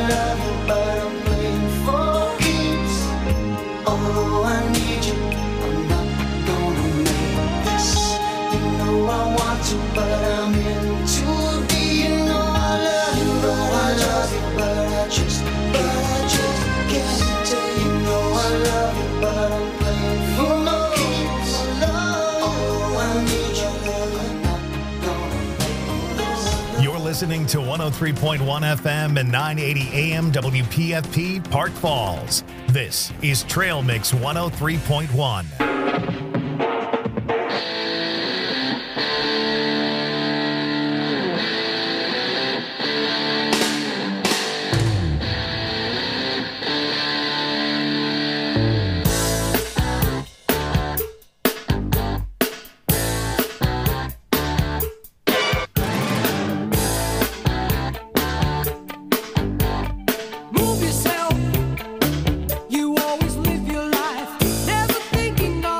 love you, but I'm playing for keeps. Oh, I need you, I'm not gonna make this. You know I want to, but I'm in too deep. You know I love you, but I love you, but I just can't tell you. Know I love you, but I'm playing for keeps. Oh, I need you, love, I'm not gonna make this. You're listening to 103.1 FM and 980 AM WPFP Park Falls. This is Trail Mix 103.1. Move yourself. You always live your life, never thinking of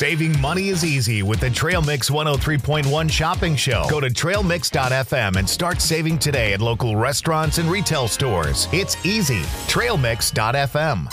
Saving money is easy with the Trail Mix 103.1 shopping show. Go to trailmix.fm and start saving today at local restaurants and retail stores. It's easy. Trailmix.fm.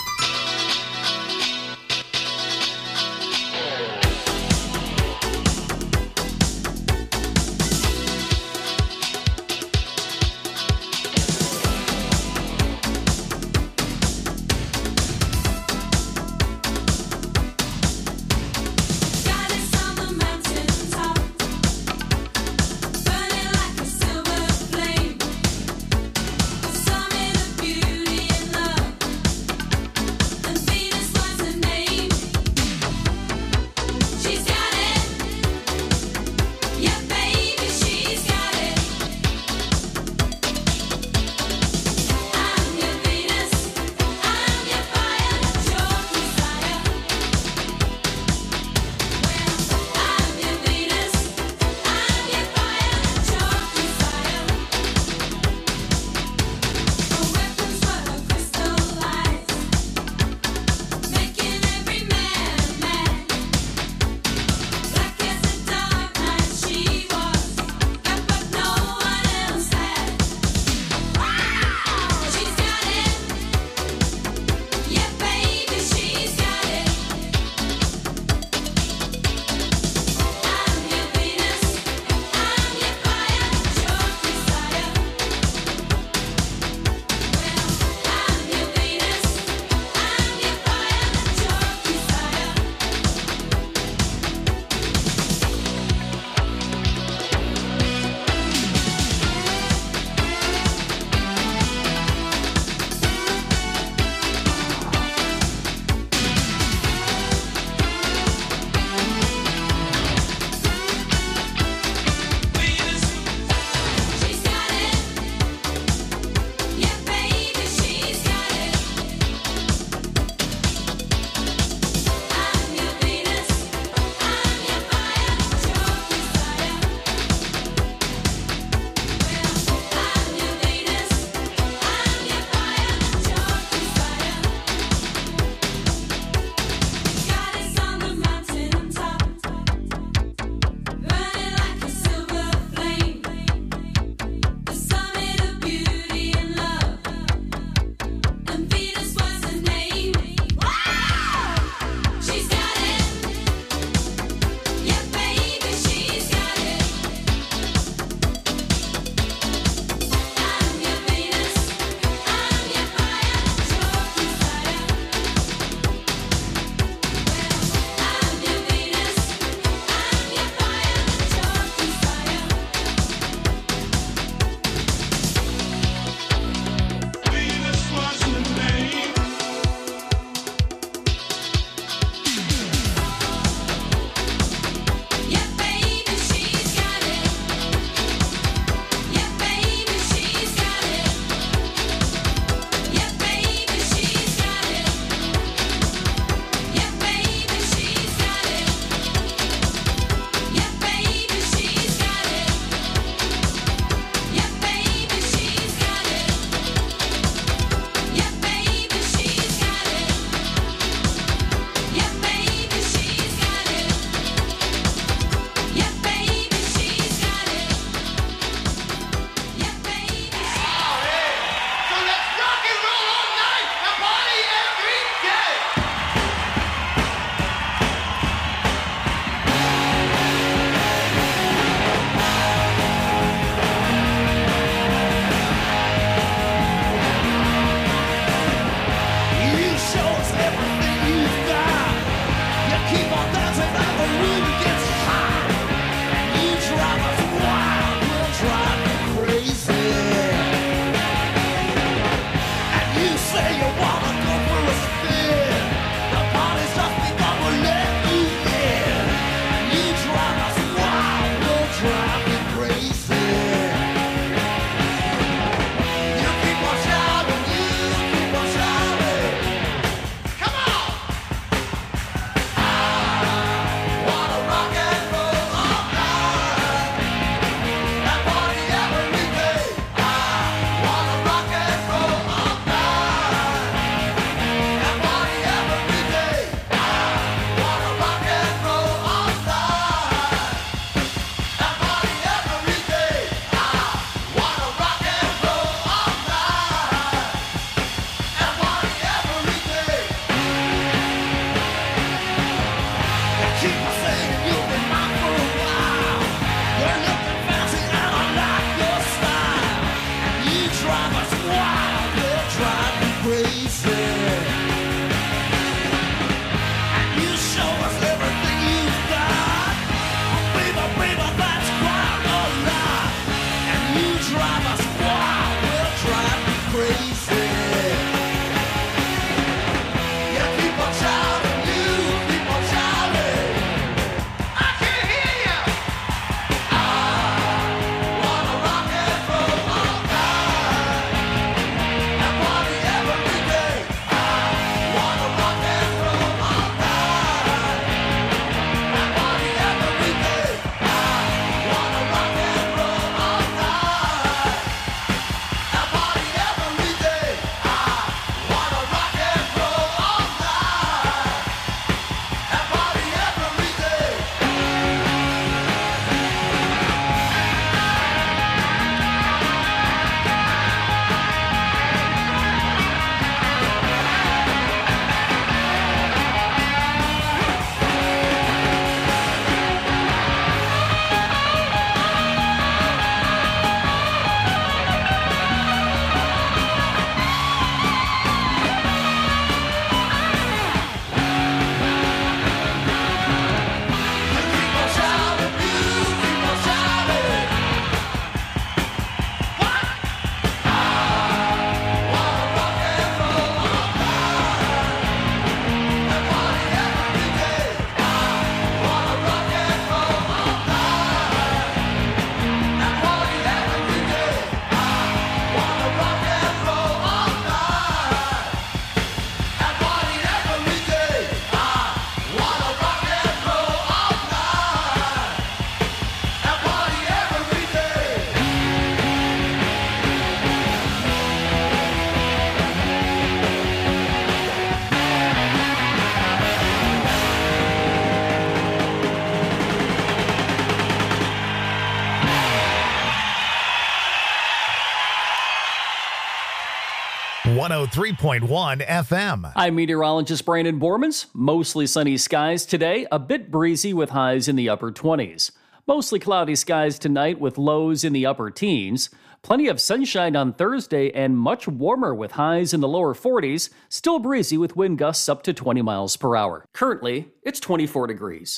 103.1 FM. I'm meteorologist Brandon Bormans. Mostly sunny skies today, a bit breezy with highs in the upper 20s. Mostly cloudy skies tonight with lows in the upper teens. Plenty of sunshine on Thursday and much warmer with highs in the lower 40s. Still breezy with wind gusts up to 20 miles per hour. Currently, it's 24 degrees.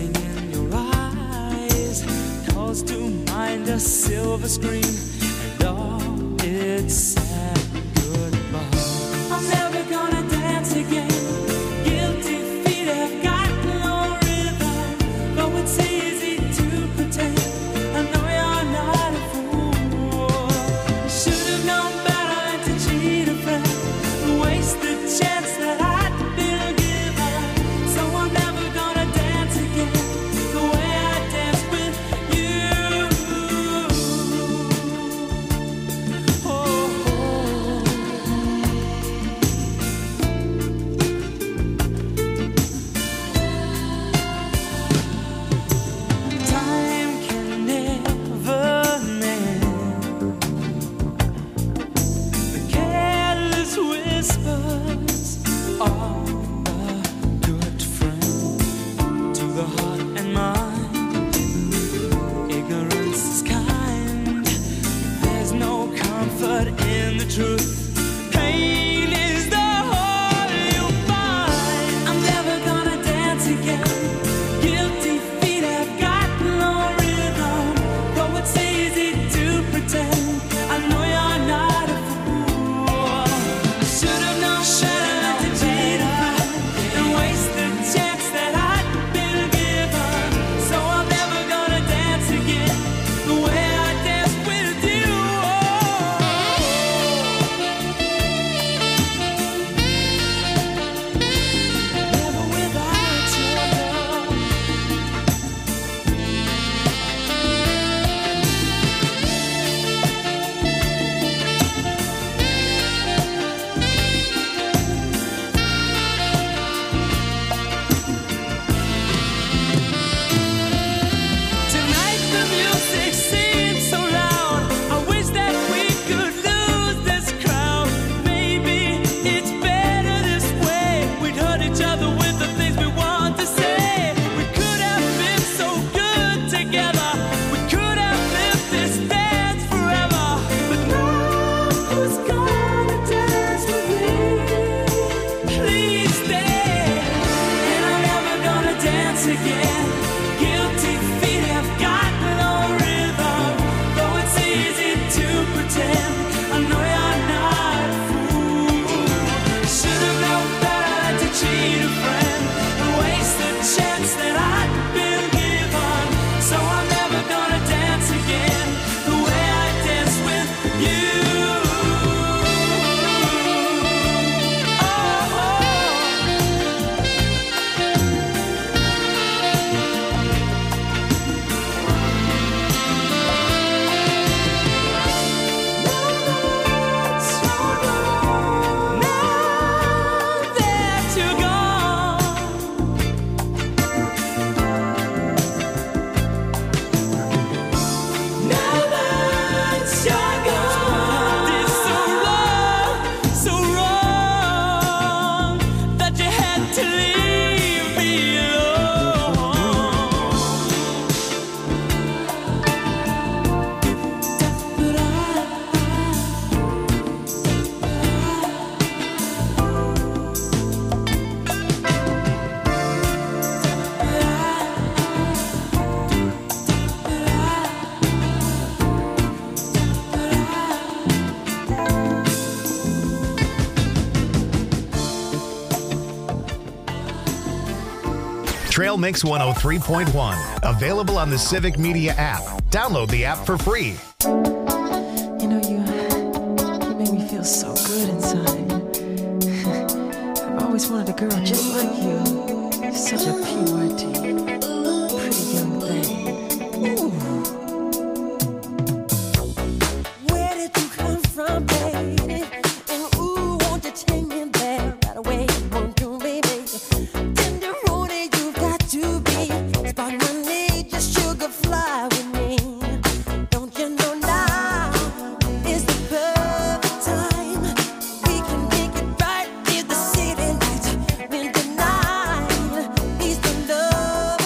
silver screen and all Trail Mix 103.1. Available on the Civic Media app. Download the app for free. You know, you make me feel so good inside. I've always wanted a girl just like you. You're such a PYT, pretty young thing. Ooh. Where did you come from, baby? And ooh, won't you take me there right away? Won't you, baby? Tenderoni, you've got to be. Spark my need, just sugar fly with me. Don't you know now is the perfect time? We can make it right if the city lights win tonight. He's the love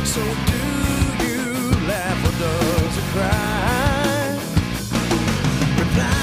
So do you laugh or does it cry? Reply.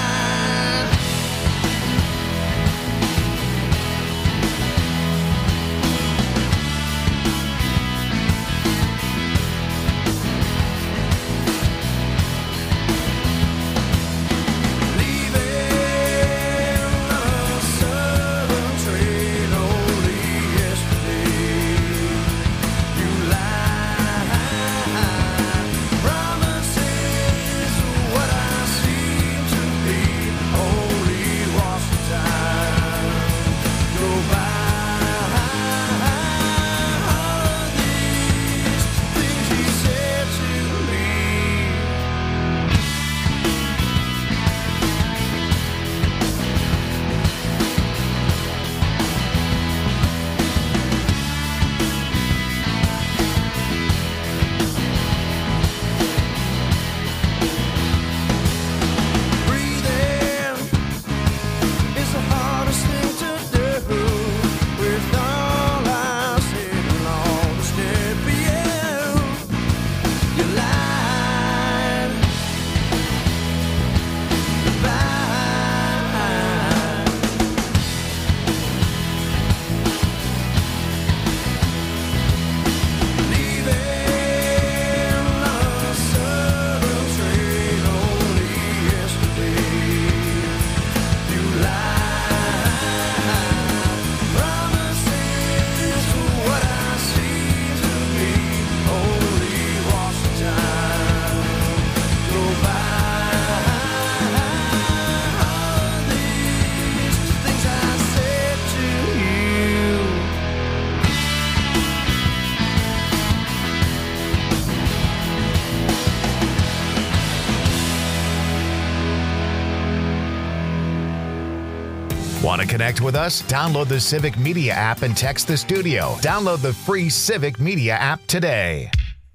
Want to connect with us? Download the Civic Media app and text the studio. Download the free Civic Media app today.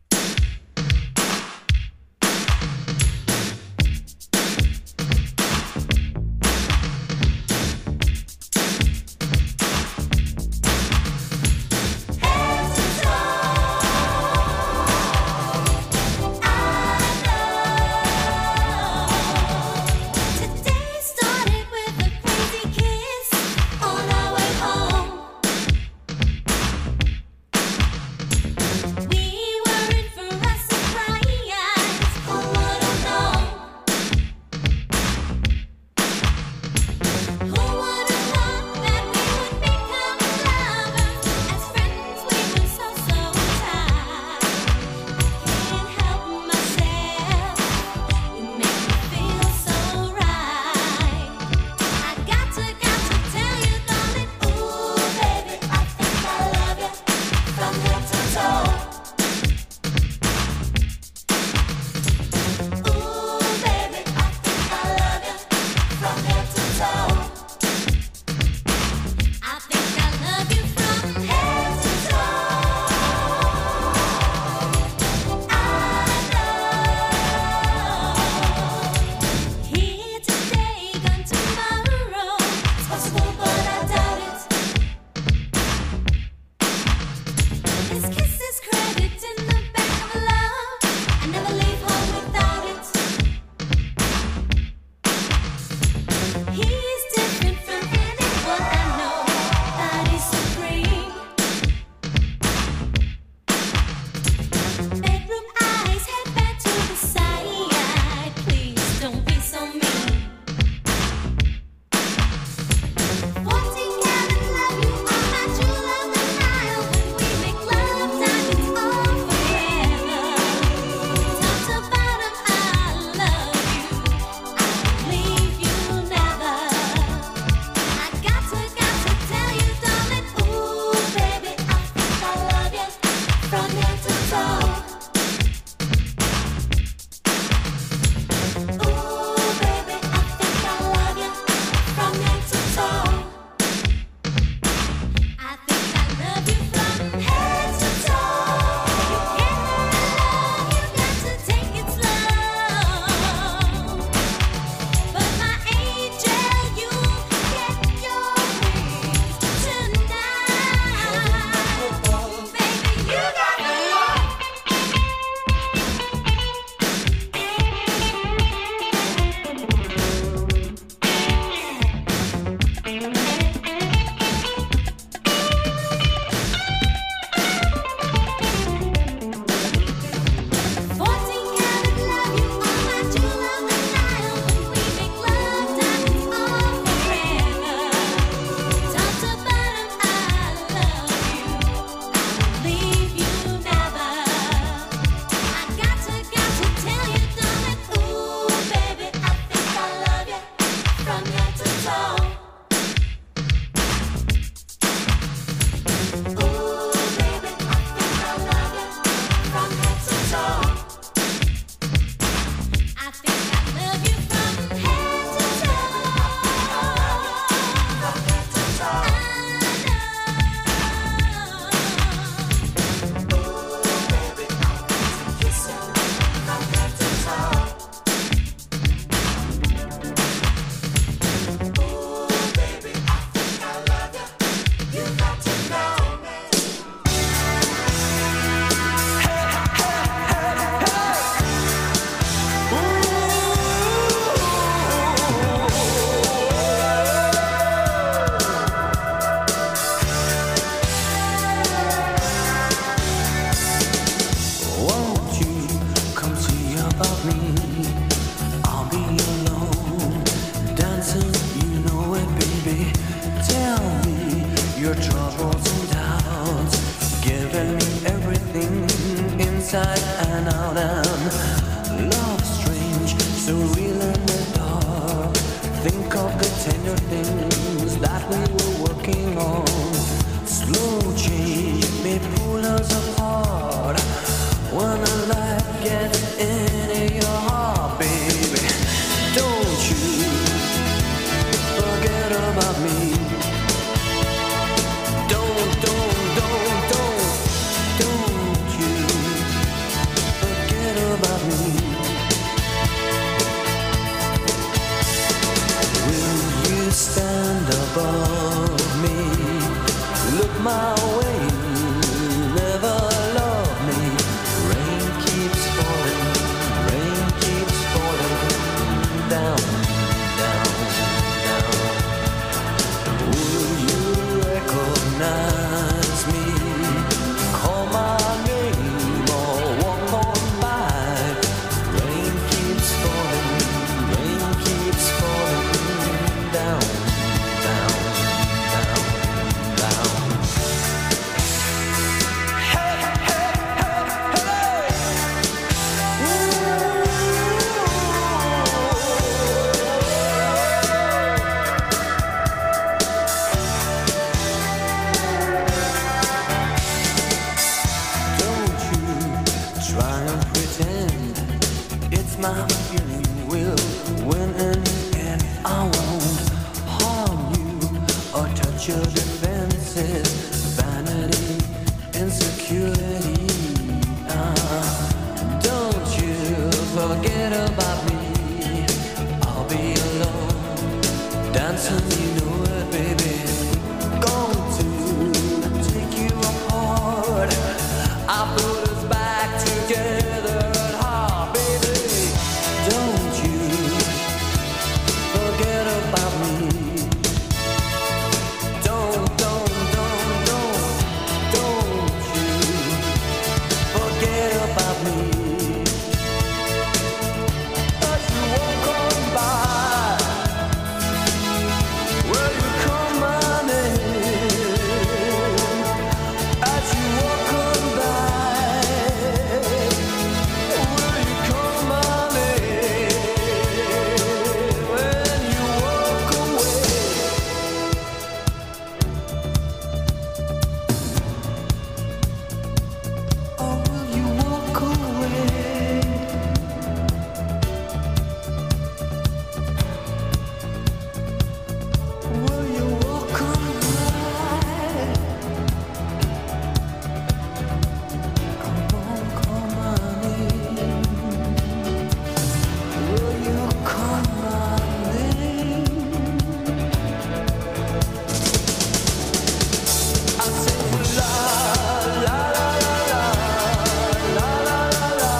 Today started with a crazy kiss on our way home. We giving me everything inside and out, and love strange, so real in the dark. Think of the tender things that we were working on. Slow change may pull us apart when the light gets into your heart, baby. Don't you forget about me. Don't you forget about me. Will you stand above me? Look my way, never love me. Rain keeps falling down, down, down. Will you recognize me? Call my name or walk on by. Rain keeps falling down, down, down, down. Hey, hey, hey, hey. Don't you try and pretend it's my feeling will win in the end. I won't harm you or touch your defenses. Vanity, insecurity. Don't you forget about me. I'll be alone, dancing, you know it, baby. Going to take you apart. I put us back together at heart, baby. Don't you forget about me. Don't you forget about me. As you walk on by, will you call my name? As you walk on by, will you call my name? When you walk away. Oh, will you walk away? Will you walk on by? Come on, call my name. Will you call my name? I say la la la la la la la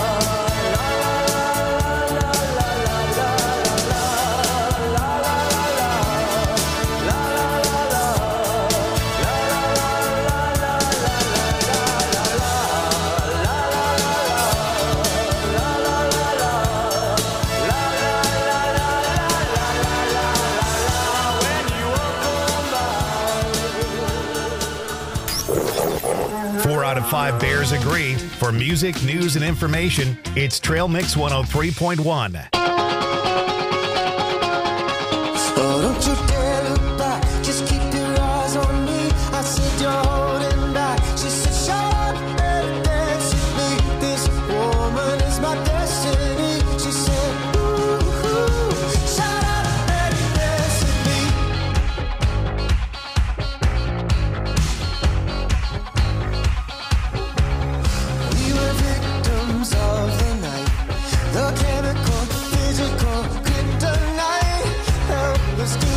Four out of 5 Bears agree. For music, news, and information, it's Trail Mix 103.1. Oh, don't you dare look back, just keep your eyes on me. I said you're holding back. She said, shut up and dance with me. This woman is my destiny. She said, ooh, shut up and dance with me. We were victims of the night, the chemical, physical kryptonite. Helpless.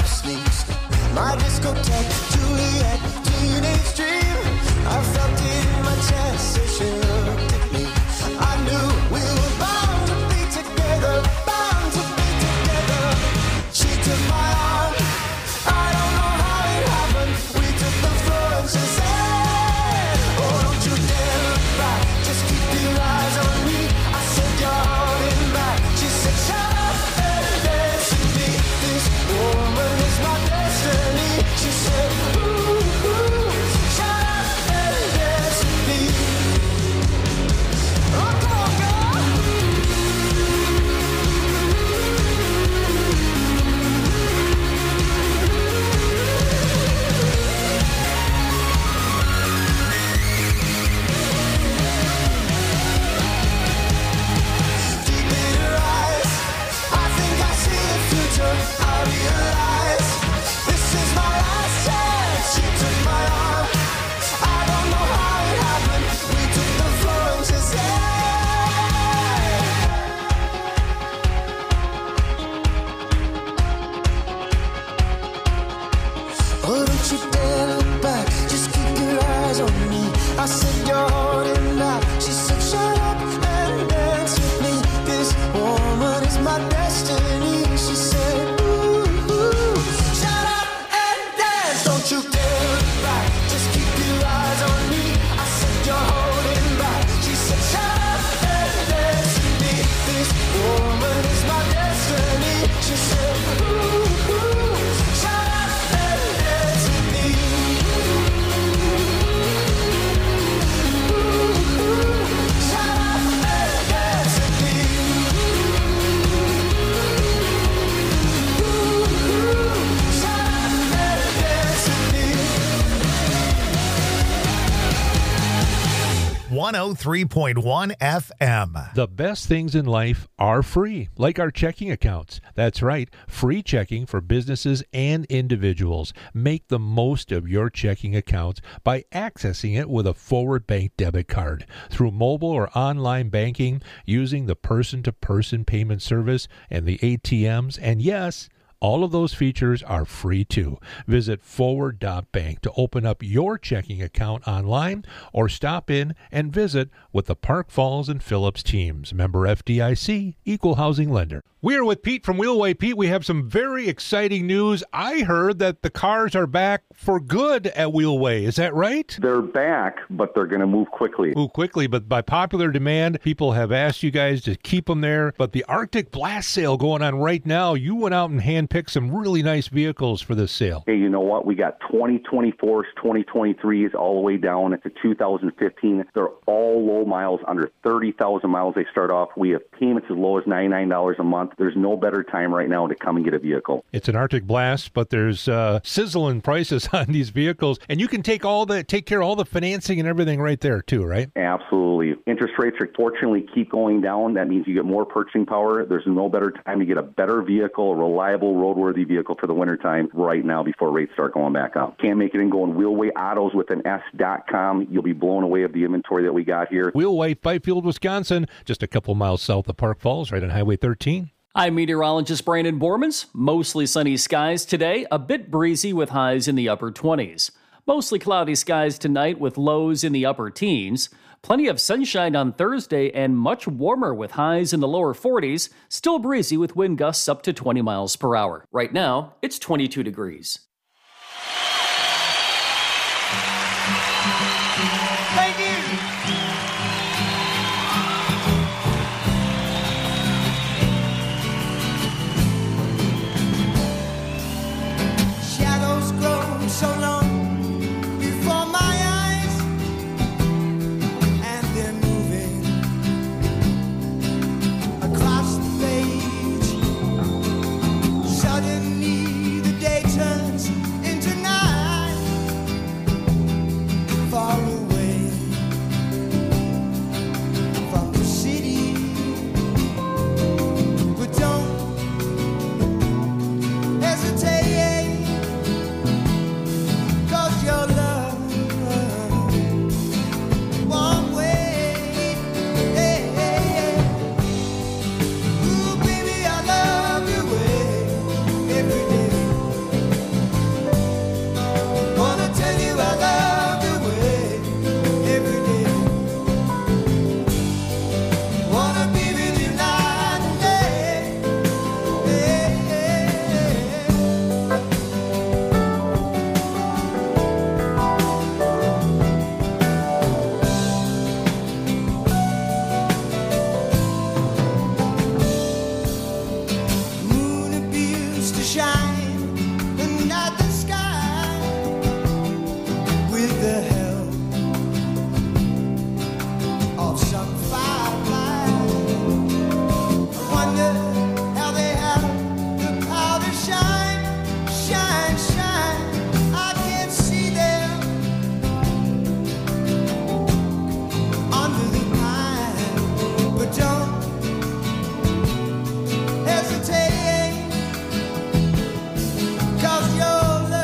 sleeves. My discotheque, Juliet, teenage dream. I felt it in my chest as she looked at me. I knew we were bound to be together, bound to be together. She took my arm, I don't know how it happened. We took the floor and she said, oh, don't you dare look back, just keep your eyes on me. I said, you're holding back. She said, shut up and dance with me. This woman is my destiny. She said, ooh, ooh, shut up and dance with me. Oh, come on, girl. Deep in her eyes, I think I see the future. I realize this is my last chance. She took my arm, I don't know how it happened. We took the floor and she said, oh, don't you dare look back, just keep your eyes on me. I said, you're holding back. She said, shut up and dance with me. This woman is my destiny. She said, ooh, ooh, shut up and dance. Don't you dare look back, just keep your eyes on me. I said, you're holding back. She said, shut up and dance with me. This woman is my destiny. She said, ooh, ooh, shut up and dance with me. Ooh, ooh, shut up and dance with me. Ooh, ooh, shut up and dance with me. 103.1 FM. The best things in life are free, like our checking accounts. That's right, free checking for businesses and individuals. Make the most of your checking accounts by accessing it with a Forward Bank debit card through mobile or online banking, using the person-to-person payment service and the ATMs, and yes, all of those features are free too. Visit forward.bank to open up your checking account online or stop in and visit with the Park Falls and Phillips teams. Member FDIC, Equal Housing Lender. We are with Pete from Wheelway. Pete, we have some very exciting news. I heard that the cars are back for good at Wheelway. Is that right? They're back, but they're going to move quickly. Move quickly, but by popular demand, people have asked you guys to keep them there. But the Arctic Blast sale going on right now, you went out and handpicked some really nice vehicles for this sale. Hey, you know what? We got 2024s, 2023s, all the way down to 2015. They're all low miles, under 30,000 miles they start off. We have payments as low as $99 a month. There's no better time right now to come and get a vehicle. It's an Arctic Blast, but there's sizzling prices on these vehicles, and you can take care of all the financing and everything right there too, right? Absolutely. Interest rates are fortunately keep going down. That means you get more purchasing power. There's no better time to get a better vehicle, a reliable, roadworthy vehicle for the wintertime right now before rates start going back up. Can't make it and go on Wheelway Autos with an S.com. You'll be blown away of the inventory that we got here. Wheelway, Fifield, Wisconsin, just a couple miles south of Park Falls, right on Highway 13. I'm meteorologist Brandon Bormans. Mostly sunny skies today, a bit breezy with highs in the upper 20s. Mostly cloudy skies tonight with lows in the upper teens. Plenty of sunshine on Thursday and much warmer with highs in the lower 40s. Still breezy with wind gusts up to 20 miles per hour. Right now, it's 22 degrees. Thank you. Shadows grow so long before my eyes, and they're moving across the page. Suddenly the day turns into night, far away from the city. But don't hesitate, shine at the sky with the help of some firefly. I wonder how they have the power to shine, shine, shine. I can't see them under the pine, but don't hesitate, 'cause your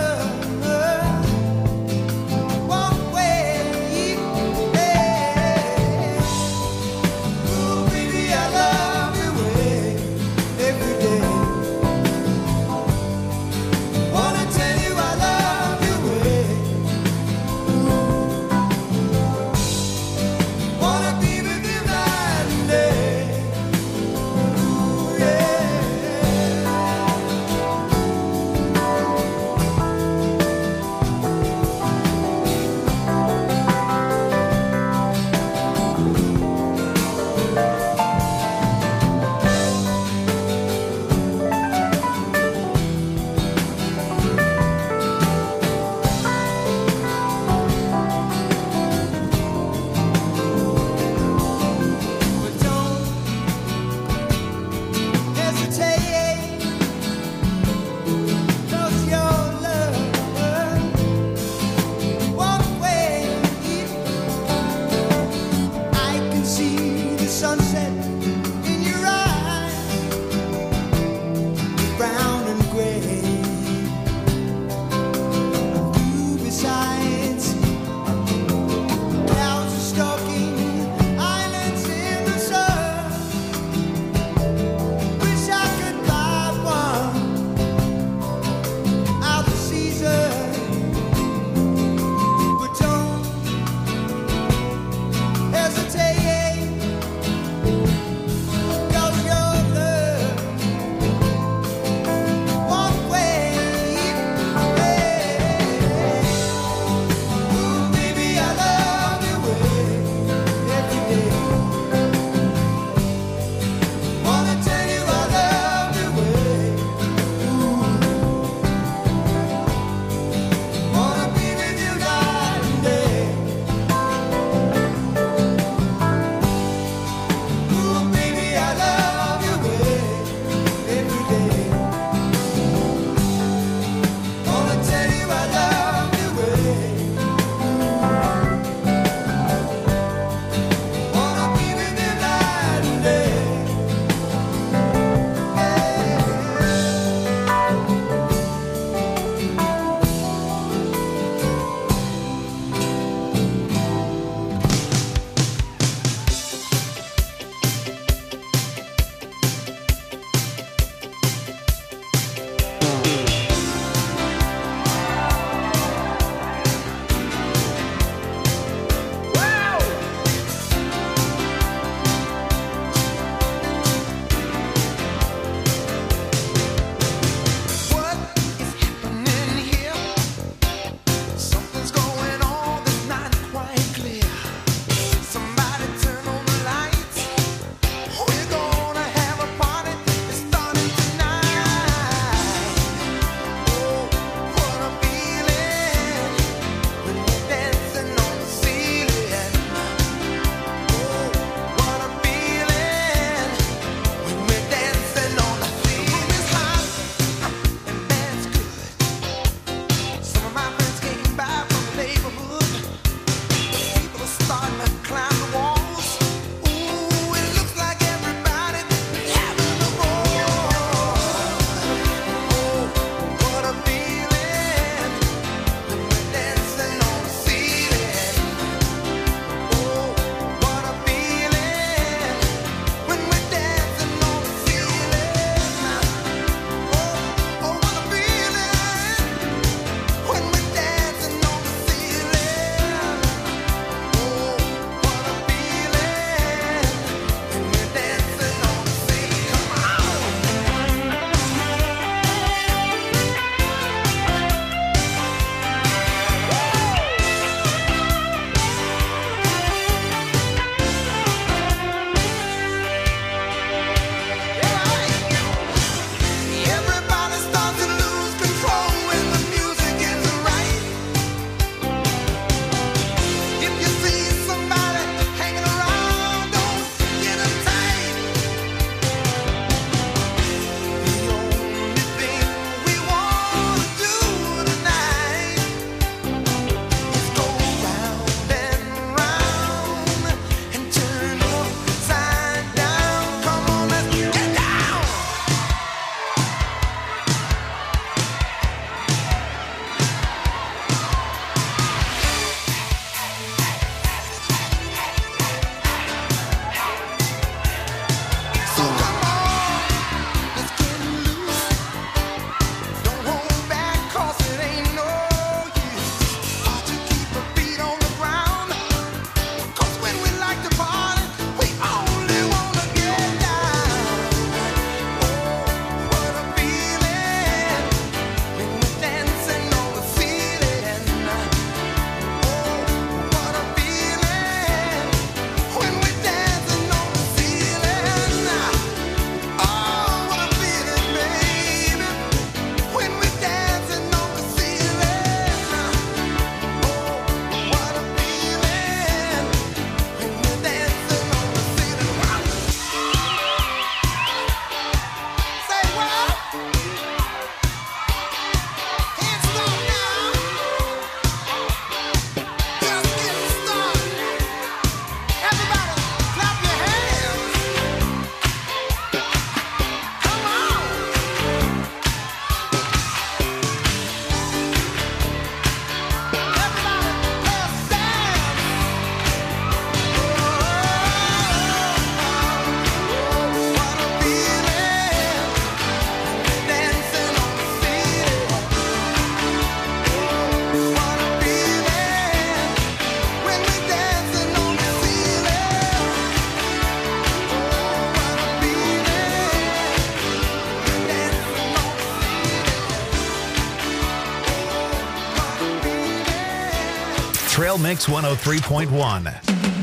Trail Mix 103.1.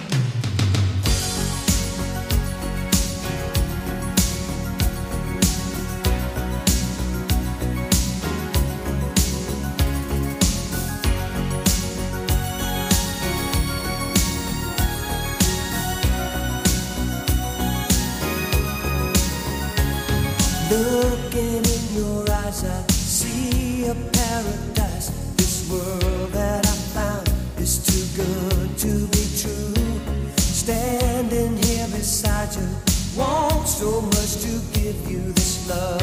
Looking in your eyes, I see a paradise. This world that I found is too good to be true. Standing here beside you, want so much to give you this love.